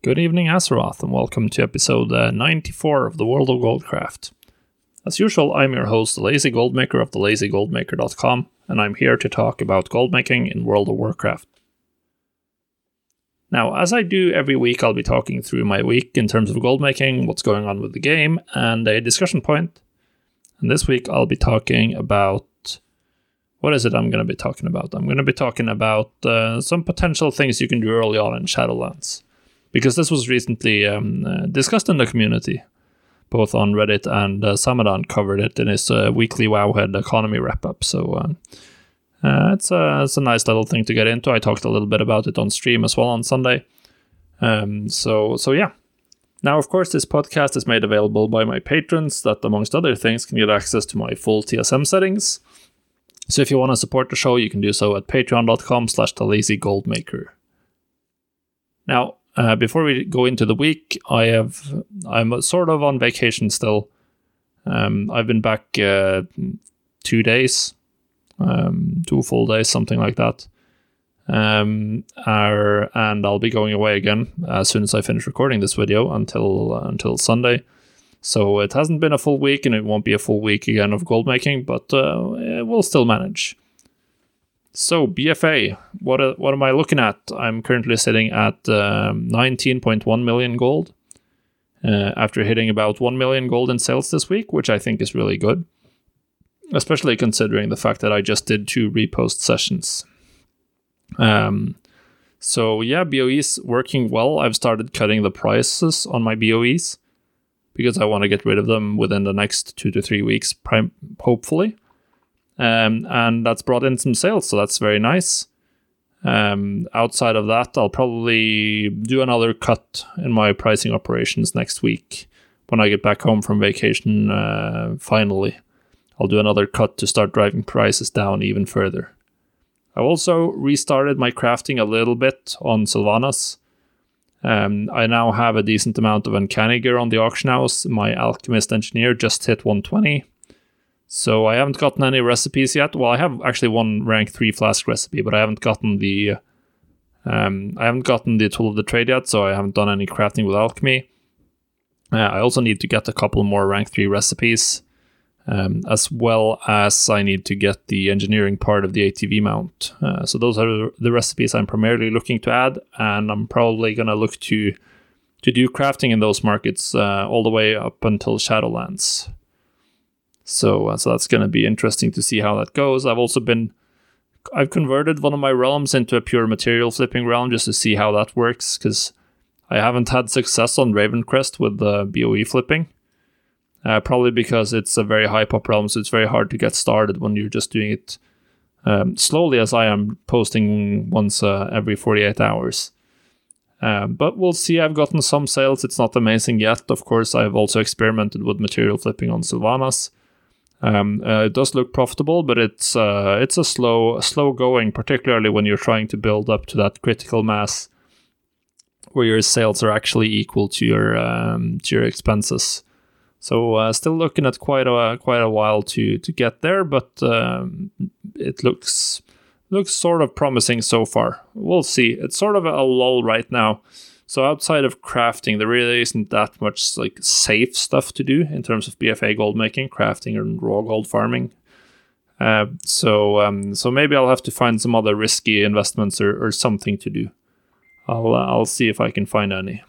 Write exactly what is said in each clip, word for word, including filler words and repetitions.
Good evening, Azeroth, and welcome to episode uh, ninety-four of the World of Goldcraft. As usual, I'm your host, the Lazy Goldmaker of the lazy goldmaker dot com, and I'm here to talk about goldmaking in World of Warcraft. Now, as I do every week, I'll be talking through my week in terms of goldmaking, what's going on with the game, and a discussion point. And this week, I'll be talking about... What is it I'm going to be talking about? I'm going to be talking about uh, some potential things you can do early on in Shadowlands. Because this was recently um, uh, discussed in the community. Both on Reddit and uh, Samadan covered it in his uh, weekly Wowhead economy wrap-up. So um, uh, it's, a, it's a nice little thing to get into. I talked a little bit about it on stream as well on Sunday. Um, so, so yeah. Now, of course, this podcast is made available by my patrons that, amongst other things, can get access to my full T S M settings. So if you want to support the show, you can do so at patreon.com slash the lazy goldmaker. Now, uh, before we go into the week, I have, I'm sort of on vacation still. Um, I've been back uh, two days, um, two full days, something like that. Um, are, and I'll be going away again as soon as I finish recording this video until uh, until Sunday. So it hasn't been a full week, and it won't be a full week again of gold making, but uh, we'll still manage. So B F A, what uh, what am I looking at? I'm currently sitting at um, nineteen point one million gold uh, after hitting about one million gold in sales this week, which I think is really good, especially considering the fact that I just did two repost sessions. Um, so yeah, B O E's working well. I've started cutting the prices on my B O Es, because I want to get rid of them within the next two to three weeks, prim- hopefully. Um, and that's brought in some sales, so that's very nice. Um, outside of that, I'll probably do another cut in my pricing operations next week when I get back home from vacation, uh, finally. I'll do another cut to start driving prices down even further. I also restarted my crafting a little bit on Sylvanas. Um, I now have a decent amount of uncanny gear on the auction house. My alchemist engineer just hit one twenty. So I haven't gotten any recipes yet. Well, I have actually one rank three flask recipe, but I haven't gotten the um, I haven't gotten the tool of the trade yet, so I haven't done any crafting with alchemy. Uh, I also need to get a couple more rank three recipes, um, as well as I need to get the engineering part of the A T V mount. Uh, so those are the recipes I'm primarily looking to add, and I'm probably going to look to to do crafting in those markets uh, all the way up until Shadowlands. So, uh, so that's going to be interesting to see how that goes. I've also been, I've converted one of my realms into a pure material flipping realm just to see how that works, because I haven't had success on Ravencrest with the B O E flipping. Uh, probably because it's a very high pop realm, so it's very hard to get started when you're just doing it um, slowly, as I am posting once uh, every forty-eight hours. Uh, but we'll see. I've gotten some sales. It's not amazing yet. Of course, I've also experimented with material flipping on Sylvanas. Um, uh, it does look profitable, but it's uh, it's a slow slow going, particularly when you're trying to build up to that critical mass where your sales are actually equal to your um, to your expenses. So uh, still looking at quite a quite a while to to get there, but um, it looks looks sort of promising so far. We'll see. It's sort of a lull right now. So outside of crafting, there really isn't that much like safe stuff to do in terms of B F A gold making, crafting, and raw gold farming. Uh, so um, so maybe I'll have to find some other risky investments or, or something to do. I'll uh, I'll see if I can find any.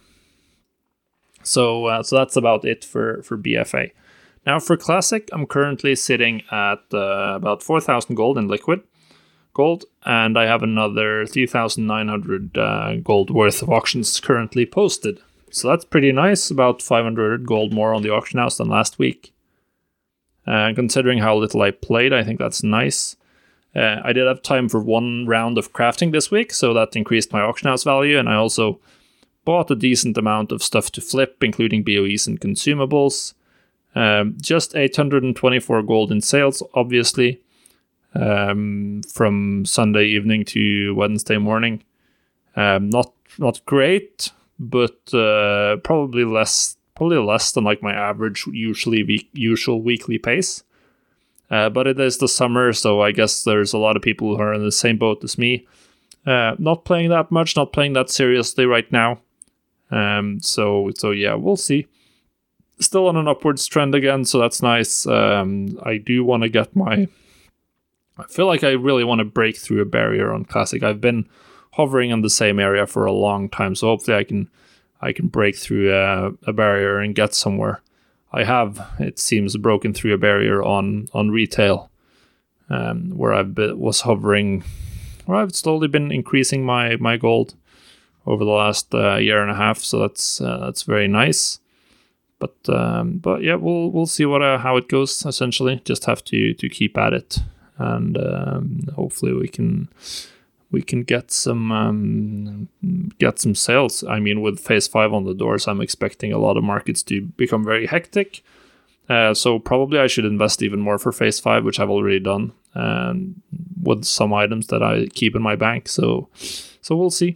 So uh, so that's about it for, for B F A. Now for Classic, I'm currently sitting at uh, about four thousand gold in liquid gold, and I have another three thousand nine hundred uh, gold worth of auctions currently posted. So that's pretty nice, about five hundred gold more on the auction house than last week. Uh, considering how little I played, I think that's nice. Uh, I did have time for one round of crafting this week, so that increased my auction house value, and I also bought a decent amount of stuff to flip, including B O Es and consumables. Um, just eight hundred twenty-four gold in sales, obviously. Um, from Sunday evening to Wednesday morning. Um, not not great, but uh, probably less probably less than like my average usually week, usual weekly pace. Uh, but it is the summer, so I guess there's a lot of people who are in the same boat as me. Uh, not playing that much, not playing that seriously right now. Um, so so yeah, we'll see. Still on an upwards trend again, so that's nice. Um, I do want to get my. I feel like I really want to break through a barrier on Classic. I've been hovering in the same area for a long time, so hopefully I can I can break through a, a barrier and get somewhere. I have, it seems, broken through a barrier on on retail, um, where I was hovering, where I've slowly been increasing my my gold over the last uh, year and a half. So that's uh, that's very nice. But um, but yeah, we'll we'll see what uh, how it goes. Essentially, just have to to keep at it, and um, hopefully we can. We can get some um, get some sales. I mean, with phase five on the doors, I'm expecting a lot of markets to become very hectic. Uh, so probably I should invest even more for phase five, which I've already done, and with some items that I keep in my bank. So, so we'll see.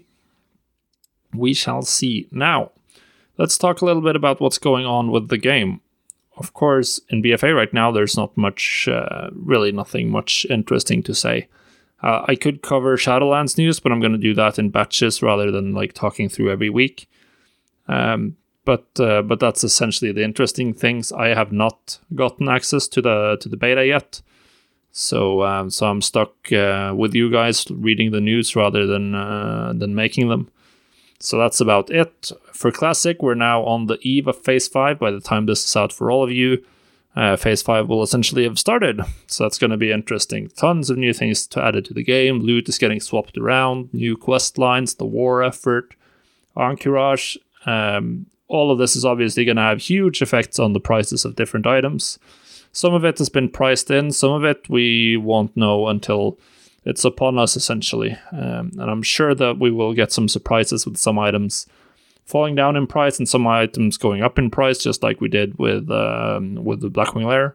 We shall see. Now, let's talk a little bit about what's going on with the game. Of course, in B F A right now, there's not much, uh, really nothing much interesting to say. Uh, I could cover Shadowlands news, but I'm going to do that in batches rather than like talking through every week. Um, but uh, but that's essentially the interesting things. I have not gotten access to the to the beta yet, so um, so I'm stuck uh, with you guys reading the news rather than uh, than making them. So that's about it for Classic. We're now on the eve of phase five. By the time this is out for all of you, Uh, phase five will essentially have started, so that's going to be interesting. Tons of new things to add to the game. Loot is getting swapped around, new quest lines, the war effort, Encourage. Um, all of this is obviously going to have huge effects on the prices of different items. Some of it has been priced in, some of it we won't know until it's upon us, essentially. Um, and I'm sure that we will get some surprises with some items falling down in price and some items going up in price, just like we did with um, with the Blackwing Lair.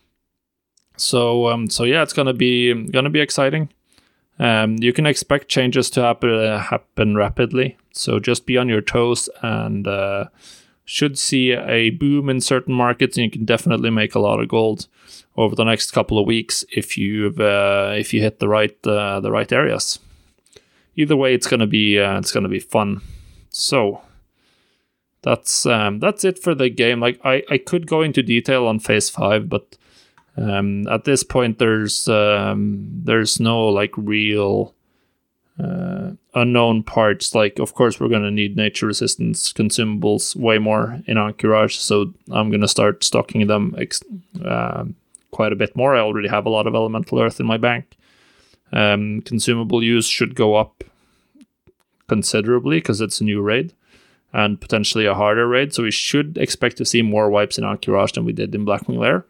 So um, so yeah, it's gonna be gonna be exciting. Um, you can expect changes to happen uh, happen rapidly. So just be on your toes, and uh, should see a boom in certain markets, and you can definitely make a lot of gold over the next couple of weeks if you've uh, if you hit the right uh, the right areas. Either way, it's gonna be uh, it's gonna be fun. So. That's um, that's it for the game. Like I, I could go into detail on phase five, but um, at this point there's um, there's no like real uh, unknown parts. Like of course we're gonna need nature resistance consumables way more in Encourage, so I'm gonna start stocking them ex- uh, quite a bit more. I already have a lot of elemental earth in my bank. Um, consumable use should go up considerably because it's a new raid. And potentially a harder raid, so we should expect to see more wipes in Encourage than we did in Blackwing Lair.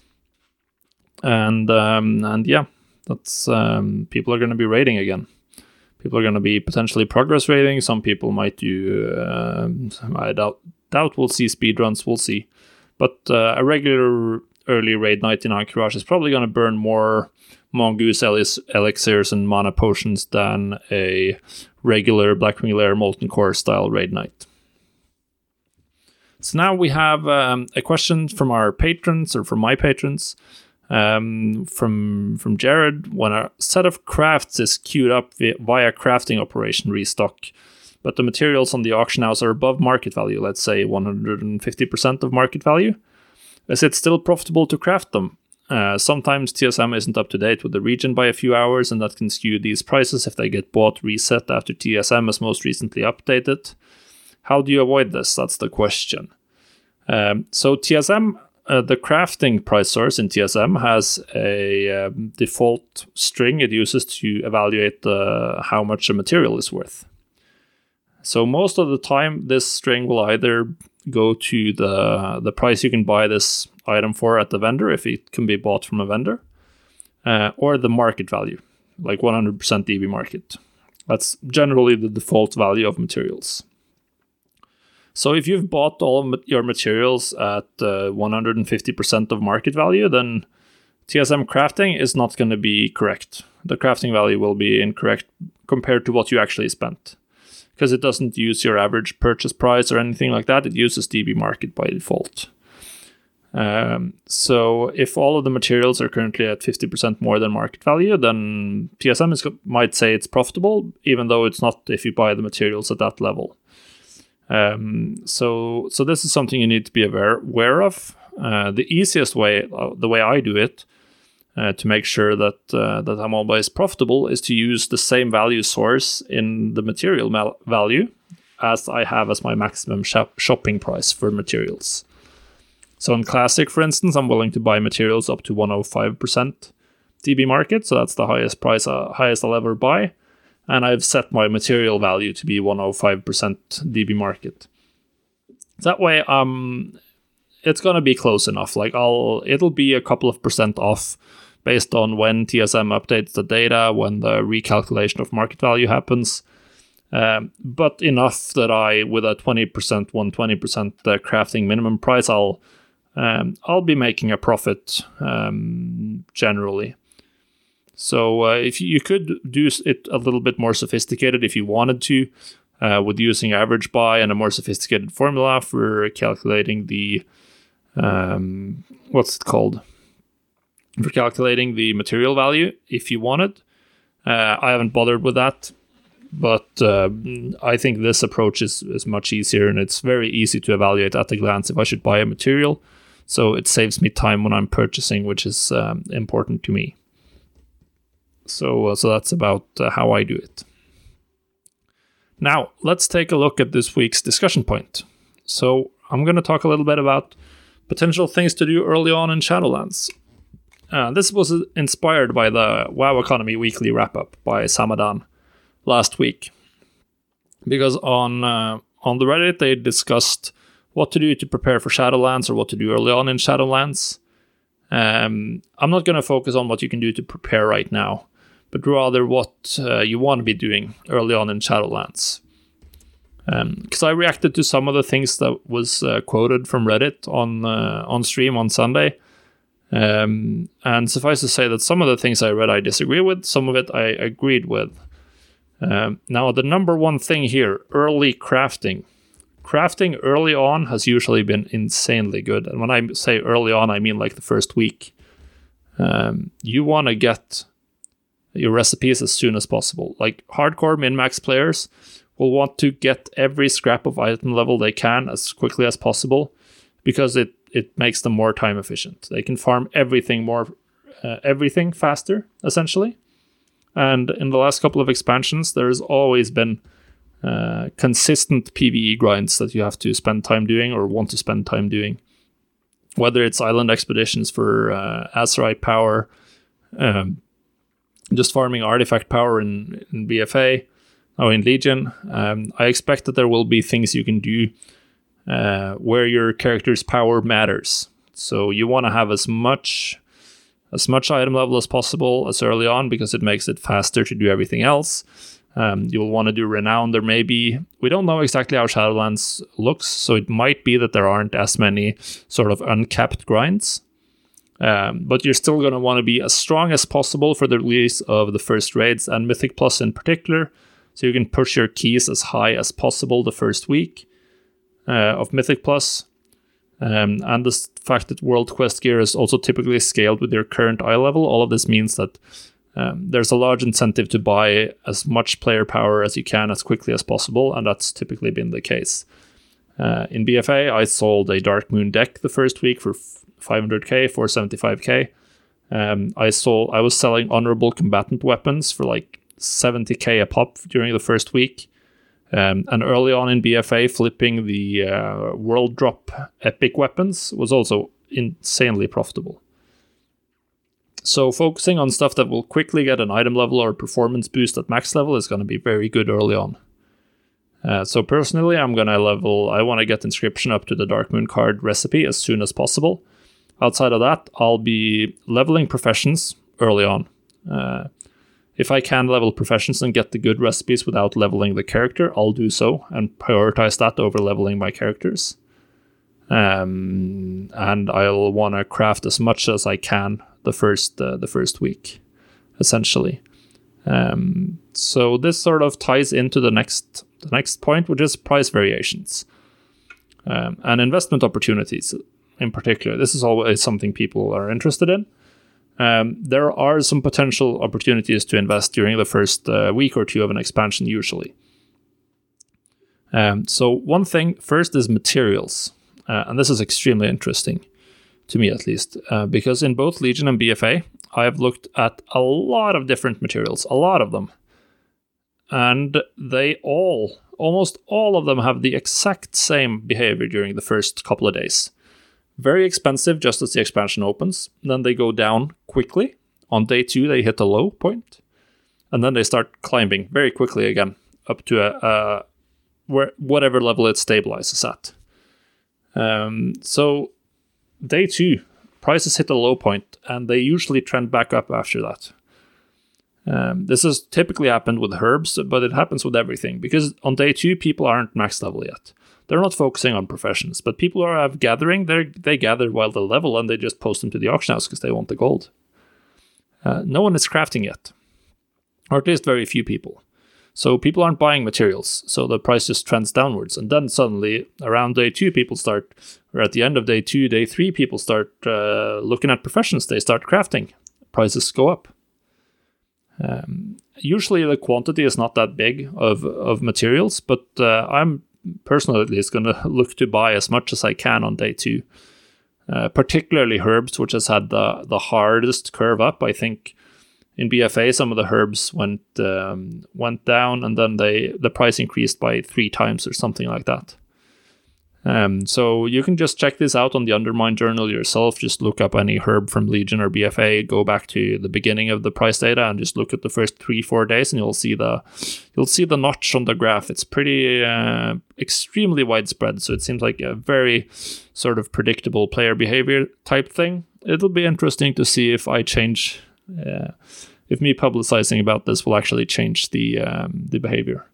And um, and yeah, that's um, people are going to be raiding again. People are going to be potentially progress raiding. Some people might do. Uh, I doubt doubt we'll see speedruns. We'll see, but uh, a regular early raid night in Encourage is probably going to burn more Mongoose elixirs and mana potions than a regular Blackwing Lair Molten Core style raid night. So now we have um, a question from our patrons, or from my patrons, um, from from Jared. When a set of crafts is queued up via, via crafting operation restock, but the materials on the auction house are above market value, let's say one hundred fifty percent of market value, is it still profitable to craft them? Uh, sometimes T S M isn't up to date with the region by a few hours, and that can skew these prices if they get bought reset after T S M is most recently updated. How do you avoid this? That's the question. Um, so T S M, uh, the crafting price source in T S M has a um, default string it uses to evaluate uh, how much a material is worth. So most of the time, this string will either go to the the price you can buy this item for at the vendor, if it can be bought from a vendor, uh, or the market value, like one hundred percent D B market. That's generally the default value of materials. So if you've bought all of your materials at uh, one hundred fifty percent of market value, then T S M crafting is not going to be correct. The crafting value will be incorrect compared to what you actually spent, because it doesn't use your average purchase price or anything like that. It uses D B market by default. Um, so if all of the materials are currently at fifty percent more than market value, then T S M is, might say it's profitable, even though it's not if you buy the materials at that level. Um, so so this is something you need to be aware aware of. Uh, the easiest way, uh, the way I do it, uh, to make sure that uh, that I'm always profitable, is to use the same value source in the material mal- value as I have as my maximum shop- shopping price for materials. So in Classic, for instance, I'm willing to buy materials up to one hundred five percent D B market, so that's the highest price, uh, highest I'll ever buy, and I've set my material value to be one hundred five percent D B market. That way, um, it's gonna be close enough. Like I'll, it'll be a couple of percent off based on when T S M updates the data, when the recalculation of market value happens. Um, but enough that I, with a twenty percent, one hundred twenty percent uh, crafting minimum price, I'll um, I'll be making a profit um, generally. So uh, if you, you could do it a little bit more sophisticated if you wanted to, uh, with using average buy and a more sophisticated formula for calculating the um, what's it called? For calculating the material value, if you wanted. Uh, I haven't bothered with that. But uh, I think this approach is, is much easier, and it's very easy to evaluate at a glance if I should buy a material. So it saves me time when I'm purchasing, which is um, important to me. So, uh, so that's about uh, how I do it. Now, let's take a look at this week's discussion point. So I'm going to talk a little bit about potential things to do early on in Shadowlands. Uh, this was inspired by the WoW Economy Weekly Wrap-Up by Samadan last week, because on uh, on the Reddit they discussed what to do to prepare for Shadowlands, or what to do early on in Shadowlands. Um, I'm not going to focus on what you can do to prepare right now, but rather what uh, you want to be doing early on in Shadowlands. Because um, I reacted to some of the things that was uh, quoted from Reddit on uh, on stream on Sunday. Um, and suffice to say that some of the things I read I disagree with, some of it I agreed with. Um, now, the number one thing here, early crafting. Crafting early on has usually been insanely good. And when I say early on, I mean like the first week. Um, you want to get your recipes as soon as possible. Like hardcore min-max players will want to get every scrap of item level they can as quickly as possible, because it, it makes them more time efficient. They can farm everything more, uh, everything faster, essentially. And in the last couple of expansions, there's always been uh, consistent PvE grinds that you have to spend time doing, or want to spend time doing. Whether it's island expeditions for uh, Azerite power, um, just farming artifact power in, in B F A, or in Legion. Um, I expect that there will be things you can do uh, where your character's power matters. So you want to have as much... as much item level as possible as early on, because it makes it faster to do everything else. Um, you'll want to do Renown. There may be... We don't know exactly how Shadowlands looks, so it might be that there aren't as many sort of uncapped grinds. Um, but you're still going to want to be as strong as possible for the release of the first raids, and Mythic Plus in particular, so you can push your keys as high as possible the first week uh, of Mythic Plus. Um, and the fact that World Quest gear is also typically scaled with your current eye level, all of this means that um, there's a large incentive to buy as much player power as you can as quickly as possible, and that's typically been the case. Uh, in B F A, I sold a Dark Moon deck the first week for five hundred k, four seventy-five k. Um, I sold, I was selling honorable combatant weapons for like seventy k a pop during the first week. Um, and early on in B F A, flipping the uh, world drop epic weapons was also insanely profitable. So focusing on stuff that will quickly get an item level or performance boost at max level is going to be very good early on. Uh, so personally, I'm going to level, I want to get Inscription up to the Dark Moon card recipe as soon as possible. Outside of that, I'll be leveling professions early on. Uh, If I can level professions and get the good recipes without leveling the character, I'll do so and prioritize that over leveling my characters. Um, and I'll want to craft as much as I can the first uh, the first week, essentially. Um, so this sort of ties into the next the next point, which is price variations um, and investment opportunities in particular. This is always something people are interested in. Um, there are some potential opportunities to invest during the first uh, week or two of an expansion, usually. Um, so one thing first is materials, uh, and this is extremely interesting to me, at least, uh, because in both Legion and B F A, I've looked at a lot of different materials, a lot of them, and they all, almost all of them, have the exact same behavior during the first couple of days. Very expensive just as the expansion opens, then they go down quickly. On day two, they hit a low point, and then they start climbing very quickly again up to a, a where whatever level it stabilizes at. Um, so day two, prices hit a low point, and they usually trend back up after that. Um, this has typically happened with herbs, but it happens with everything, because on day two, people aren't max level yet. They're not focusing on professions, but people who are gathering, they they gather while they level, and they just post them to the auction house because they want the gold. Uh, no one is crafting yet, or at least very few people. So people aren't buying materials, so the price just trends downwards. And then suddenly, around day two, people start, or at the end of day two, day three, people start uh, looking at professions. They start crafting. Prices go up. Um, usually the quantity is not that big of, of materials, but uh, I'm personally at least going to look to buy as much as I can on day two. Uh, particularly herbs, which has had the, the hardest curve up. I think in B F A, some of the herbs went um, went down, and then they the price increased by three times or something like that. Um, so you can just check this out on the Undermine Journal yourself. Just look up any herb from Legion or B F A, go back to the beginning of the price data, and just look at the first three, four days, and you'll see the you'll see the notch on the graph. It's pretty uh, extremely widespread, so it seems like a very sort of predictable player behavior type thing. It'll be interesting to see if I change, uh, if me publicizing about this will actually change the um, the behavior.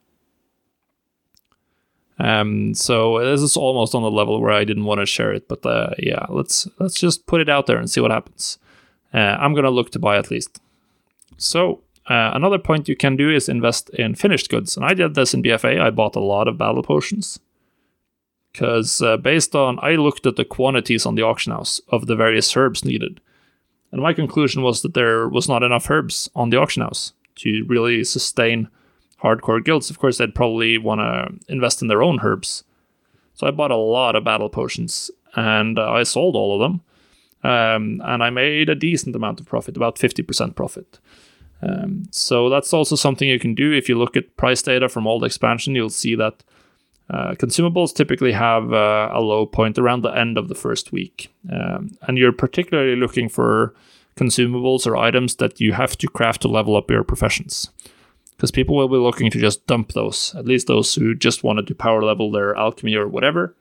Um, so this is almost on the level where I didn't want to share it, but uh, yeah, let's let's just put it out there and see what happens. Uh, I'm gonna look to buy at least. So uh, another point you can do is invest in finished goods, and I did this in B F A. I bought a lot of battle potions because uh, based on I looked at the quantities on the auction house of the various herbs needed, and my conclusion was that there was not enough herbs on the auction house to really sustain hardcore guilds. Of course, they'd probably want to invest in their own herbs. So I bought a lot of battle potions, and uh, I sold all of them. Um, and I made a decent amount of profit, about fifty percent profit. Um, so that's also something you can do. If you look at price data from all the expansion, you'll see that uh, consumables typically have uh, a low point around the end of the first week. Um, and you're particularly looking for consumables or items that you have to craft to level up your professions, because people will be looking to just dump those, at least those who just wanted to power level their alchemy or whatever.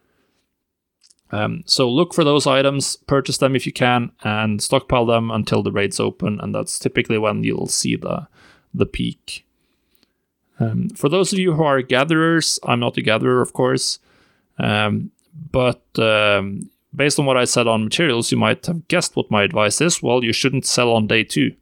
Um, so look for those items, purchase them if you can, and stockpile them until the raids open, and that's typically when you'll see the, the peak. Um, for those of you who are gatherers, I'm not a gatherer, of course, um, but um, based on what I said on materials, you might have guessed what my advice is. Well, you shouldn't sell on day two.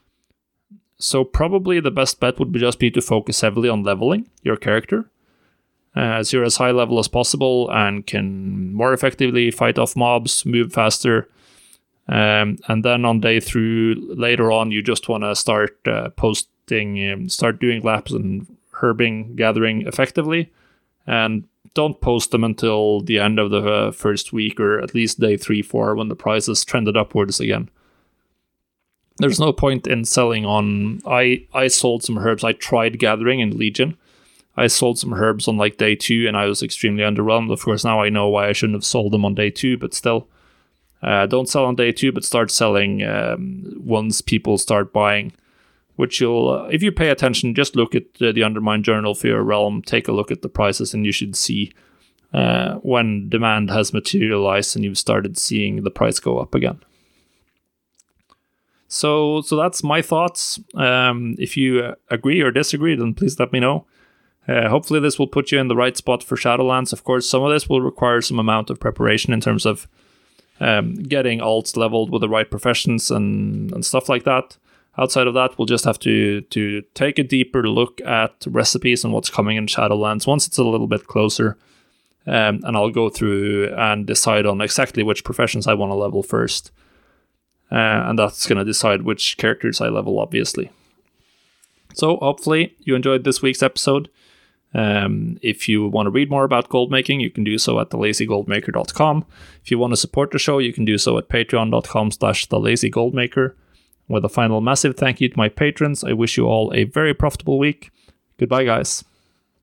So probably the best bet would be just be to focus heavily on leveling your character, uh, as you're as high level as possible and can more effectively fight off mobs, move faster. Um, and then on day through, later on, you just want to start uh, posting, um, start doing laps and herbing, gathering effectively. And don't post them until the end of the uh, first week, or at least day three, four, when the prices trended upwards again. There's no point in selling on... I, I sold some herbs. I tried gathering in Legion. I sold some herbs on like day two, and I was extremely underwhelmed. Of course, now I know why I shouldn't have sold them on day two, but still. Uh, don't sell on day two, but start selling um, once people start buying. Which you'll... Uh, if you pay attention, just look at uh, the Undermine Journal for your realm. Take a look at the prices, and you should see uh, when demand has materialized and you've started seeing the price go up again. So so that's my thoughts. Um, if you agree or disagree, then please let me know. Uh, hopefully this will put you in the right spot for Shadowlands. Of course, some of this will require some amount of preparation in terms of um, getting alts leveled with the right professions and, and stuff like that. Outside of that, we'll just have to, to take a deeper look at recipes and what's coming in Shadowlands once it's a little bit closer. Um, and I'll go through and decide on exactly which professions I want to level first. Uh, and that's going to decide which characters I level, obviously. So hopefully you enjoyed this week's episode. Um, if you want to read more about gold making, you can do so at the lazy gold maker dot com. If you want to support the show, you can do so at patreon dot com slash the lazy gold maker. With a final massive thank you to my patrons, I wish you all a very profitable week. Goodbye, guys.